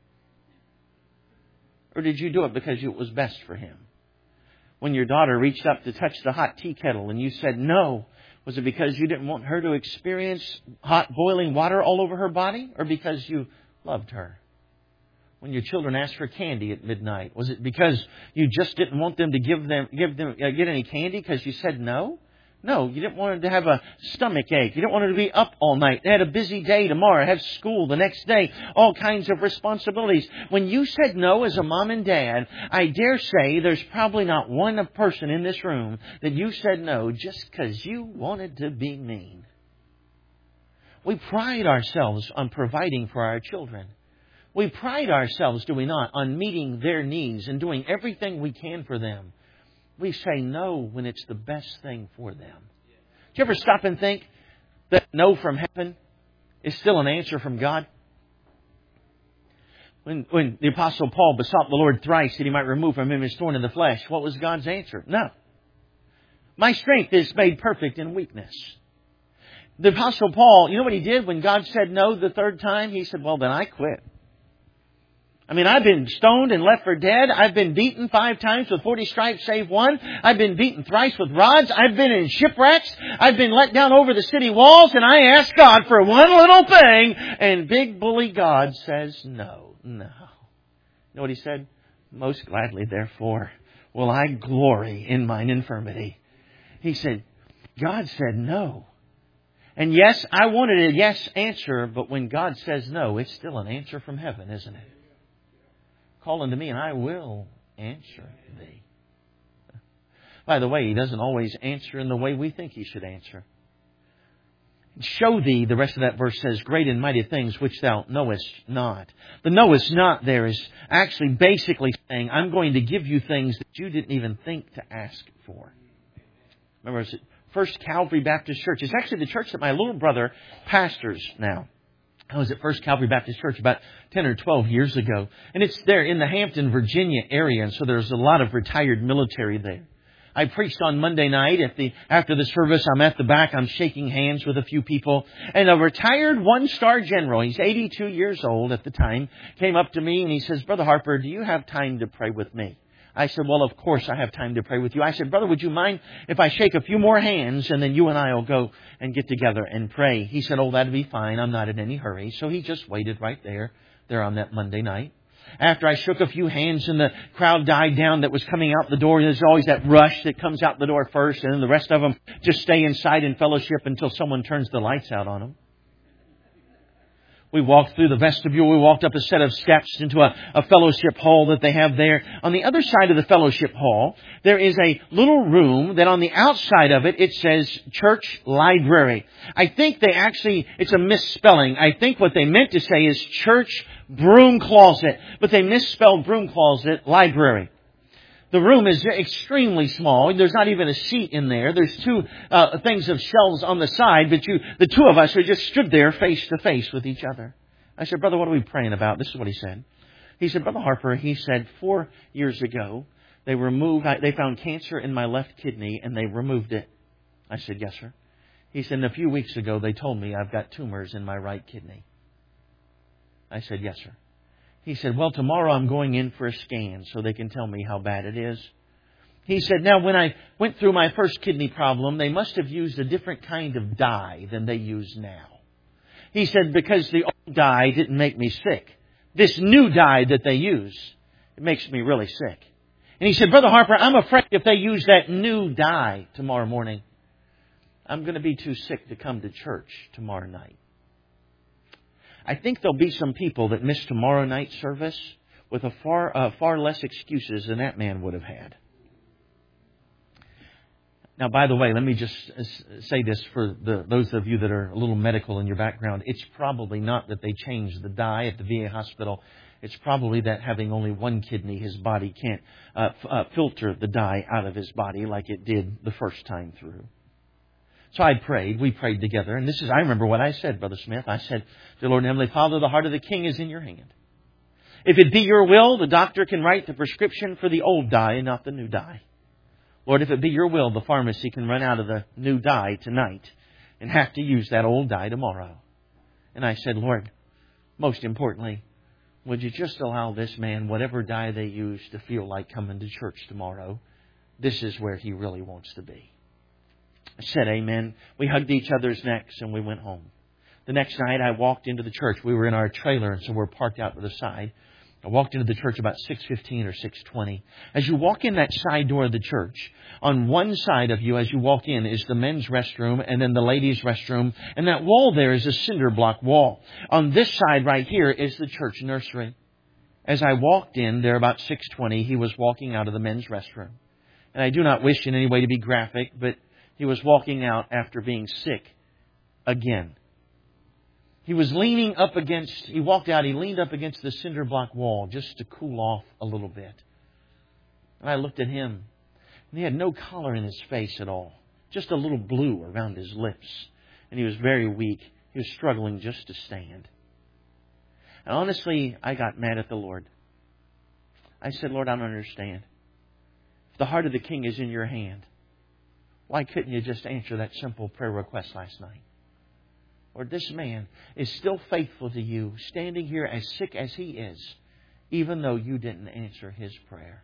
Or did you do it because it was best for him? When your daughter reached up to touch the hot tea kettle and you said no, was it because you didn't want her to experience hot boiling water all over her body? Or because you loved her? When your children asked for candy at midnight, was it because you just didn't want them to give them give them uh, get any candy because you said no? No, you didn't want them to have a stomach ache. You didn't want them to be up all night. They had a busy day tomorrow, have school the next day, all kinds of responsibilities. When you said no as a mom and dad, I dare say there's probably not one person in this room that you said no just because you wanted to be mean. We pride ourselves on providing for our children. We pride ourselves, do we not, on meeting their needs and doing everything we can for them. We say no when it's the best thing for them. Do you ever stop and think that no from heaven is still an answer from God? When, when the Apostle Paul besought the Lord thrice that He might remove from him his thorn in the flesh, what was God's answer? No. My strength is made perfect in weakness. The Apostle Paul, you know what he did when God said no the third time? He said, well, then I quit. I mean, I've been stoned and left for dead. I've been beaten five times with forty stripes save one. I've been beaten thrice with rods. I've been in shipwrecks. I've been let down over the city walls. And I asked God for one little thing. And big bully God says no, no. You know what He said? Most gladly, therefore, will I glory in mine infirmity. He said, God said no. And yes, I wanted a yes answer. But when God says no, it's still an answer from heaven, isn't it? Call unto me and I will answer thee. By the way, He doesn't always answer in the way we think He should answer. Show thee, the rest of that verse says, great and mighty things which thou knowest not. The knowest not there is actually basically saying, I'm going to give you things that you didn't even think to ask for. Remember, it's First Calvary Baptist Church. It's actually the church that my little brother pastors now. I was at First Calvary Baptist Church about ten or twelve years ago. And it's there in the Hampton, Virginia area. And so there's a lot of retired military there. I preached on Monday night. At the After the service, I'm at the back. I'm shaking hands with a few people. And a retired one-star general, he's eighty-two years old at the time, came up to me and he says, Brother Harper, do you have time to pray with me? I said, well, of course I have time to pray with you. I said, brother, would you mind if I shake a few more hands and then you and I will go and get together and pray? He said, oh, that'd be fine. I'm not in any hurry. So he just waited right there, there on that Monday night. After I shook a few hands and the crowd died down that was coming out the door, there's always that rush that comes out the door first, and then the rest of them just stay inside in fellowship until someone turns the lights out on them. We walked through the vestibule. We walked up a set of steps into a, a fellowship hall that they have there. On the other side of the fellowship hall, there is a little room that on the outside of it, it says church library. I think they actually, it's a misspelling. I think what they meant to say is church broom closet, but they misspelled broom closet library. The room is extremely small. There's not even a seat in there. There's two uh, things of shelves on the side, but you, the two of us, we just stood there face to face with each other. I said, brother, what are we praying about? This is what he said. He said, Brother Harper, he said, four years ago, they removed, they found cancer in my left kidney and they removed it. I said, yes, sir. He said, and a few weeks ago, they told me I've got tumors in my right kidney. I said, yes, sir. He said, well, tomorrow I'm going in for a scan so they can tell me how bad it is. He said, now, when I went through my first kidney problem, they must have used a different kind of dye than they use now. He said, because the old dye didn't make me sick. This new dye that they use, it makes me really sick. And he said, Brother Harper, I'm afraid if they use that new dye tomorrow morning, I'm going to be too sick to come to church tomorrow night. I think there'll be some people that miss tomorrow night's service with a far uh, far less excuses than that man would have had. Now, by the way, let me just say this for the, those of you that are a little medical in your background. It's probably not that they changed the dye at the V A hospital. It's probably that having only one kidney, his body can't uh, f- uh, filter the dye out of his body like it did the first time through. So I prayed. We prayed together. And this is, I remember what I said, Brother Smith. I said, Dear Lord and Heavenly Father, the heart of the king is in your hand. If it be your will, the doctor can write the prescription for the old dye and not the new dye. Lord, if it be your will, the pharmacy can run out of the new dye tonight and have to use that old dye tomorrow. And I said, Lord, most importantly, would you just allow this man, whatever dye they use, to feel like coming to church tomorrow? This is where he really wants to be. I said amen. We hugged each other's necks and we went home. The next night I walked into the church. We were in our trailer, and so we're parked out to the side. I walked into the church about six fifteen or six twenty. As you walk in that side door of the church, on one side of you as you walk in is the men's restroom and then the ladies' restroom. And that wall there is a cinder block wall. On this side right here is the church nursery. As I walked in there about six twenty, he was walking out of the men's restroom. And I do not wish in any way to be graphic, but he was walking out after being sick again. He was leaning up against, he walked out, he leaned up against the cinder block wall just to cool off a little bit. And I looked at him, and he had no color in his face at all. Just a little blue around his lips. And he was very weak. He was struggling just to stand. And honestly, I got mad at the Lord. I said, Lord, I don't understand. If the heart of the king is in your hand, why couldn't you just answer that simple prayer request last night? Lord, this man is still faithful to you, standing here as sick as he is, even though you didn't answer his prayer.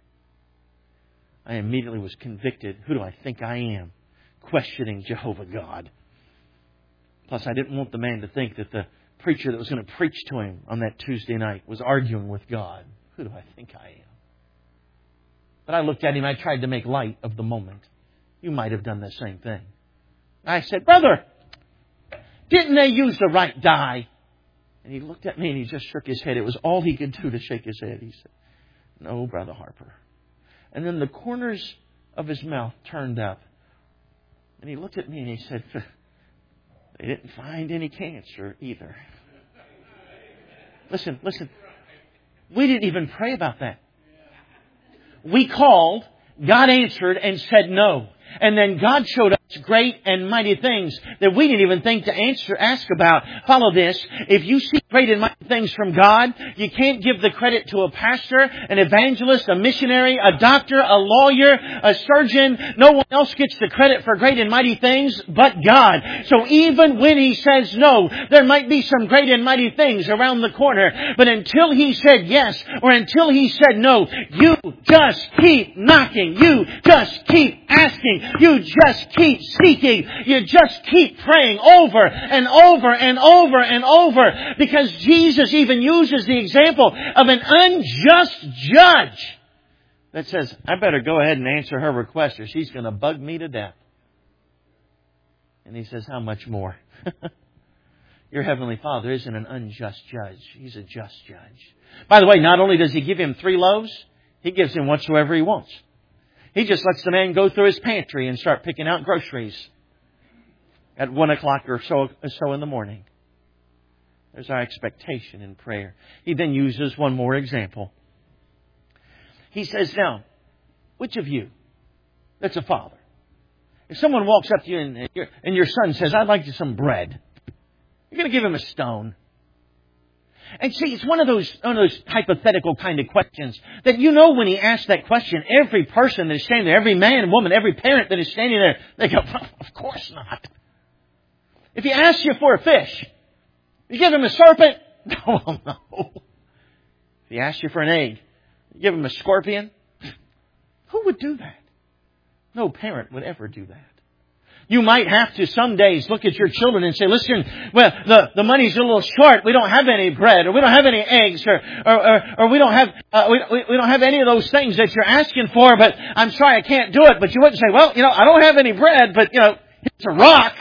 I immediately was convicted. Who do I think I am? Questioning Jehovah God. Plus, I didn't want the man to think that the preacher that was going to preach to him on that Tuesday night was arguing with God. Who do I think I am? But I looked at him. I tried to make light of the moment. You might have done the same thing. I said, Brother, didn't they use the right dye? And he looked at me and he just shook his head. It was all he could do to shake his head. He said, No, Brother Harper. And then the corners of his mouth turned up. And he looked at me and he said, They didn't find any cancer either. Listen, listen. We didn't even pray about that. We called, God answered and said no. And then God showed us great and mighty things that we didn't even think to answer, ask about. Follow this. If you see great and mighty things from God, you can't give the credit to a pastor, an evangelist, a missionary, a doctor, a lawyer, a surgeon. No one else gets the credit for great and mighty things but God. So even when He says no, there might be some great and mighty things around the corner. But until He said yes, or until He said no, you just keep knocking. You just keep asking. You just keep seeking. You just keep praying over and over and over and over. Because Jesus even uses the example of an unjust judge that says, I better go ahead and answer her request or she's going to bug me to death. And He says, how much more? Your Heavenly Father isn't an unjust judge. He's a just judge. By the way, not only does He give him three loaves, He gives him whatsoever he wants. He just lets the man go through his pantry and start picking out groceries at one o'clock or so, or so in the morning. There's our expectation in prayer. He then uses one more example. He says, now, which of you that's a father, if someone walks up to you and your, and your son says, I'd like some bread, you're going to give him a stone. And see, it's one of those one of those hypothetical kind of questions that you know when he asks that question, every person that is standing there, every man and woman, every parent that is standing there, they go, of course not. If he asks you for a fish, you give him a serpent? No, no. If he asks you for an egg, you give him a scorpion? Who would do that? No parent would ever do that. You might have to some days look at your children and say, listen, well, the, the money's a little short. We don't have any bread, or we don't have any eggs, or or, or, or we don't have uh, we, we don't have any of those things that you're asking for, but I'm sorry I can't do it. But you wouldn't say, well, you know, I don't have any bread, but, you know, it's a rock.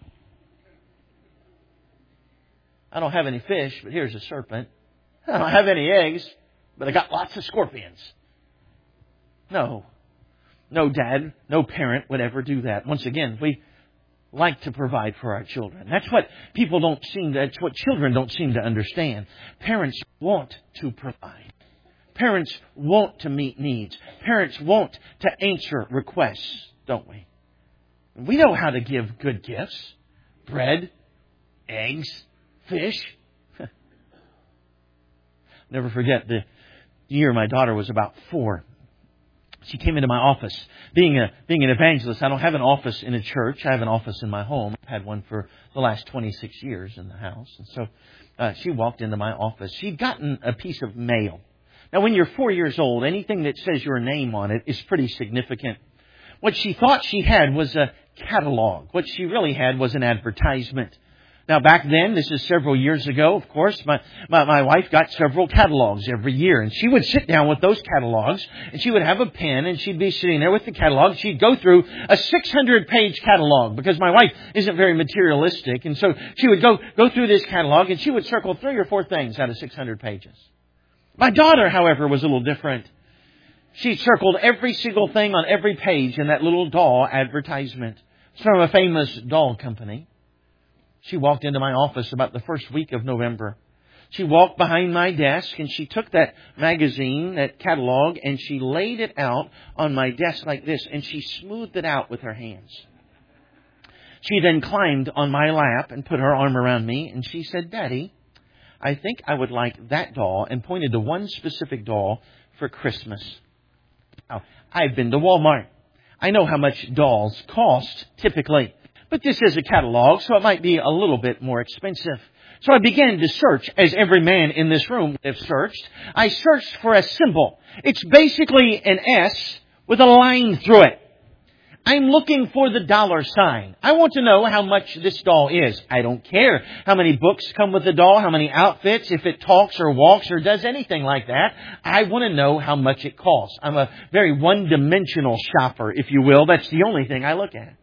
I don't have any fish, but here's a serpent. I don't have any eggs, but I got lots of scorpions. No. No dad, no parent would ever do that. Once again, we like to provide for our children. That's what people don't seem to, that's what children don't seem to understand. Parents want to provide. Parents want to meet needs. Parents want to answer requests, don't we? We know how to give good gifts. Bread, eggs, fish. Never forget the year my daughter was about four. She came into my office. Being a being an evangelist, I don't have an office in a church. I have an office in my home. I've had one for the last twenty-six years in the house. And so uh, she walked into my office. She'd gotten a piece of mail. Now, when you're four years old, anything that says your name on it is pretty significant. What she thought she had was a catalog. What she really had was an advertisement. Now, back then, this is several years ago, of course, my, my, my wife got several catalogs every year. And she would sit down with those catalogs, and she would have a pen, and she'd be sitting there with the catalog. She'd go through a six hundred page catalog, because my wife isn't very materialistic. And so she would go, go through this catalog, and she would circle three or four things out of six hundred pages. My daughter, however, was a little different. She circled every single thing on every page in that little doll advertisement. It's from a famous doll company. She walked into my office about the first week of November. She walked behind my desk and she took that magazine, that catalog, and she laid it out on my desk like this, and she smoothed it out with her hands. She then climbed on my lap and put her arm around me, and she said, "Daddy, I think I would like that doll," and pointed to one specific doll for Christmas. Now, I've been to Walmart. I know how much dolls cost typically. But this is a catalog, so it might be a little bit more expensive. So I began to search, as every man in this room would have searched. I searched for a symbol. It's basically an S with a line through it. I'm looking for the dollar sign. I want to know how much this doll is. I don't care how many books come with the doll, how many outfits, if it talks or walks or does anything like that. I want to know how much it costs. I'm a very one-dimensional shopper, if you will. That's the only thing I look at.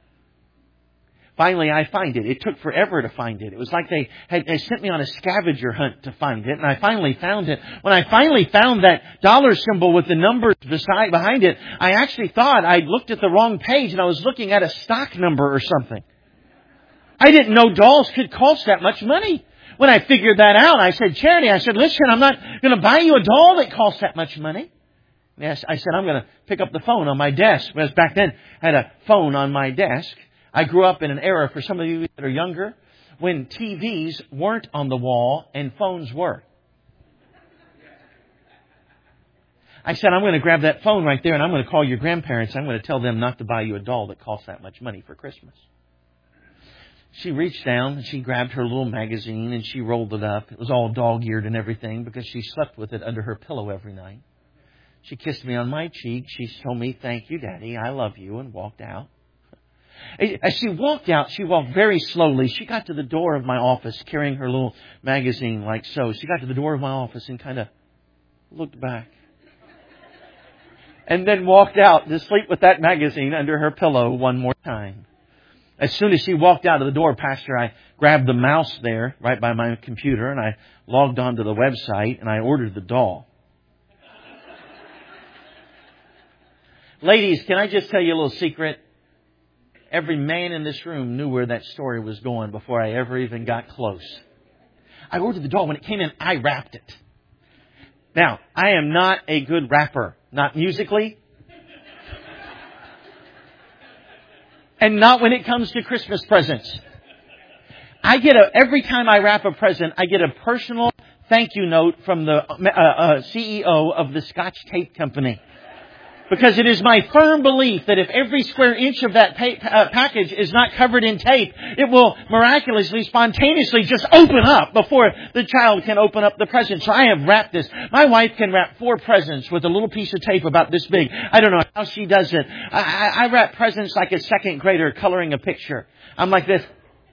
Finally, I find it. It took forever to find it. It was like they had they sent me on a scavenger hunt to find it, and I finally found it. When I finally found that dollar symbol with the numbers beside behind it, I actually thought I'd looked at the wrong page, and I was looking at a stock number or something. I didn't know dolls could cost that much money. When I figured that out, I said, "Charity," I said, "listen, I'm not going to buy you a doll that costs that much money." Yes, I said, "I'm going to pick up the phone on my desk." Because back then, I had a phone on my desk. I grew up in an era, for some of you that are younger, when T Vs weren't on the wall and phones were. I said, "I'm going to grab that phone right there and I'm going to call your grandparents. I'm going to tell them not to buy you a doll that costs that much money for Christmas." She reached down and she grabbed her little magazine and she rolled it up. It was all dog-eared and everything because she slept with it under her pillow every night. She kissed me on my cheek. She told me, "Thank you, Daddy. I love you," and walked out. As she walked out, she walked very slowly. She got to the door of my office carrying her little magazine like so. She got to the door of my office and kind of looked back. And then walked out to sleep with that magazine under her pillow one more time. As soon as she walked out of the door, Pastor, I grabbed the mouse there right by my computer and I logged onto the website and I ordered the doll. Ladies, can I just tell you a little secret? Every man in this room knew where that story was going before I ever even got close. I ordered the doll. When it came in, I wrapped it. Now, I am not a good rapper. Not musically. And not when it comes to Christmas presents. I get a, every time I wrap a present, I get a personal thank you note from the uh, uh, C E O of the Scotch Tape Company. Because it is my firm belief that if every square inch of that pa- uh, package is not covered in tape, it will miraculously, spontaneously just open up before the child can open up the present. So I have wrapped this. My wife can wrap four presents with a little piece of tape about this big. I don't know how she does it. I, I, I wrap presents like a second grader coloring a picture. I'm like this.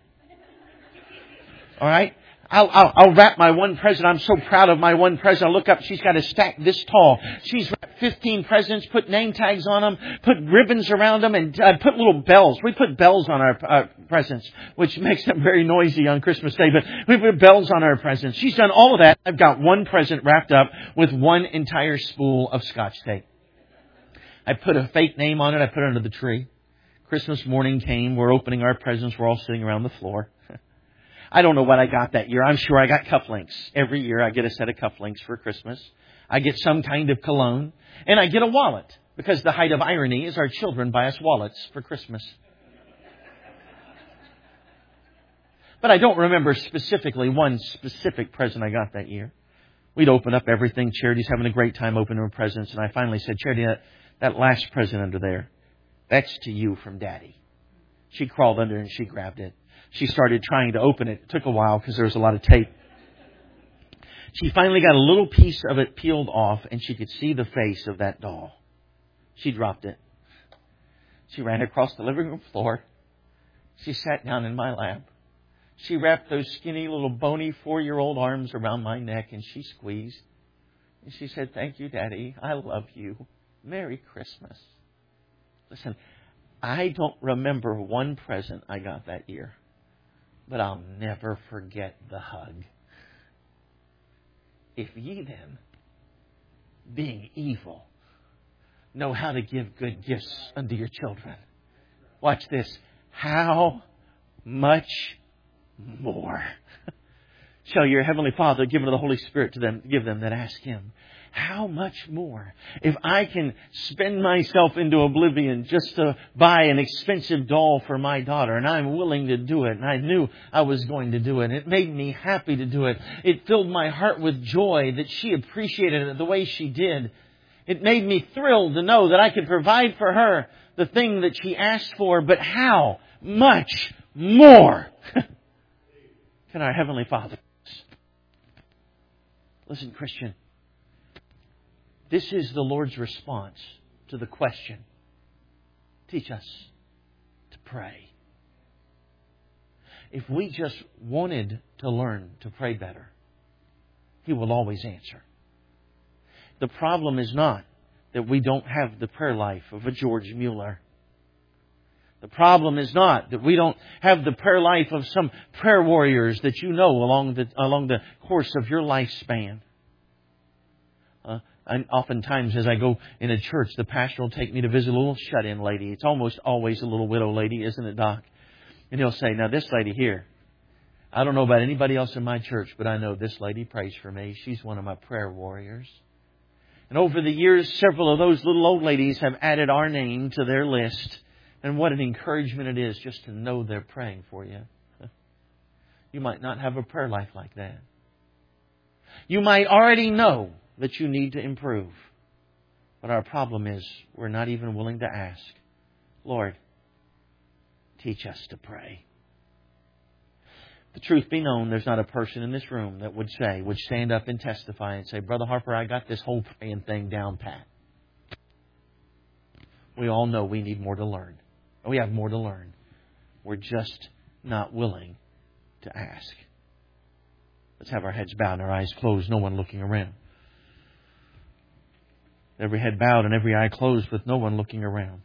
All right? I'll, I'll, I'll wrap my one present. I'm so proud of my one present. I look up, she's got a stack this tall. She's wrapped fifteen presents, put name tags on them, put ribbons around them, and uh, put little bells. We put bells on our uh, presents, which makes them very noisy on Christmas Day, but we put bells on our presents. She's done all of that. I've got one present wrapped up with one entire spool of Scotch tape. I put a fake name on it. I put it under the tree. Christmas morning came. We're opening our presents. We're all sitting around the floor. I don't know what I got that year. I'm sure I got cufflinks. Every year I get a set of cufflinks for Christmas. I get some kind of cologne. And I get a wallet. Because the height of irony is our children buy us wallets for Christmas. But I don't remember specifically one specific present I got that year. We'd open up everything. Charity's having a great time opening her presents. And I finally said, Charity, that, that last present under there, that's to you from Daddy. She crawled under and she grabbed it. She started trying to open it. It took a while because there was a lot of tape. She finally got a little piece of it peeled off and she could see the face of that doll. She dropped it. She ran across the living room floor. She sat down in my lap. She wrapped those skinny little bony four-year-old arms around my neck and she squeezed. And she said, thank you, Daddy. I love you. Merry Christmas. Listen, I don't remember one present I got that year, but I'll never forget the hug. If ye then, being evil, know how to give good gifts unto your children. Watch this. How much more shall your heavenly Father give unto the Holy Spirit to them, give them that ask Him? How much more? If I can spend myself into oblivion just to buy an expensive doll for my daughter, and I'm willing to do it, and I knew I was going to do it, it made me happy to do it. It filled my heart with joy that she appreciated it the way she did. It made me thrilled to know that I could provide for her the thing that she asked for, but how much more can our Heavenly Father? Listen, Christian. This is the Lord's response to the question. Teach us to pray. If we just wanted to learn to pray better, He will always answer. The problem is not that we don't have the prayer life of a George Mueller. The problem is not that we don't have the prayer life of some prayer warriors that you know along the along the course of your lifespan. Uh, and oftentimes as I go in a church, the pastor will take me to visit a little shut-in lady. It's almost always a little widow lady, isn't it, Doc? And he'll say, now this lady here, I don't know about anybody else in my church, but I know this lady prays for me. She's one of my prayer warriors. And over the years, several of those little old ladies have added our name to their list. And what an encouragement it is just to know they're praying for you. You might not have a prayer life like that. You might already know that you need to improve. But our problem is we're not even willing to ask, Lord, teach us to pray. The truth be known, there's not a person in this room that would say, would stand up and testify and say, Brother Harper, I got this whole praying thing down pat. We all know we need more to learn. We have more to learn. We're just not willing to ask. Let's have our heads bowed and our eyes closed, no one looking around. Every head bowed and every eye closed with no one looking around.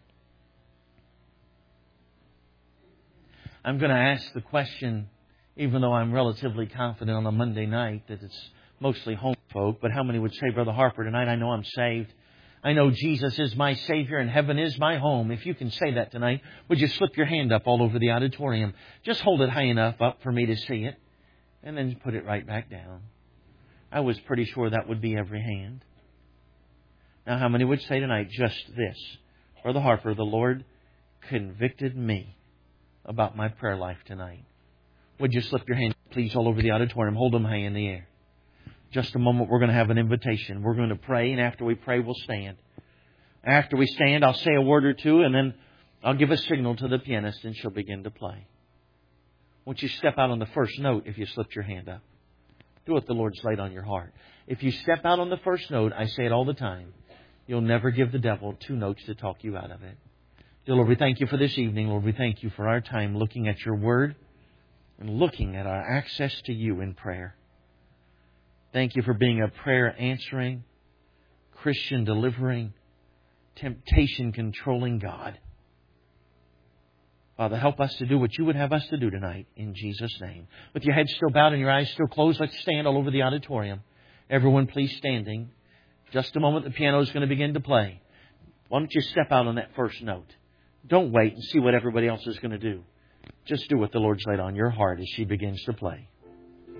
I'm going to ask the question, even though I'm relatively confident on a Monday night that it's mostly home folk, but how many would say, Brother Harper, tonight I know I'm saved. I know Jesus is my Savior and heaven is my home. If you can say that tonight, would you slip your hand up all over the auditorium? Just hold it high enough up for me to see it. And then put it right back down. I was pretty sure that would be every hand. Now, how many would say tonight just this? Brother Harper, the Lord convicted me about my prayer life tonight. Would you slip your hand, please, all over the auditorium? Hold them high in the air. Just a moment, we're going to have an invitation. We're going to pray, and after we pray, we'll stand. After we stand, I'll say a word or two, and then I'll give a signal to the pianist, and she'll begin to play. Won't you step out on the first note if you slipped your hand up? Do what the Lord's laid on your heart. If you step out on the first note, I say it all the time, you'll never give the devil two notes to talk you out of it. Dear Lord, we thank you for this evening. Lord, we thank you for our time looking at your word and looking at our access to you in prayer. Thank you for being a prayer answering, Christian delivering, temptation controlling God. Father, help us to do what you would have us to do tonight in Jesus' name. With your head still bowed and your eyes still closed, let's stand all over the auditorium. Everyone please standing. Just a moment, the piano is going to begin to play. Why don't you step out on that first note? Don't wait and see what everybody else is going to do. Just do what the Lord's laid on your heart as she begins to play.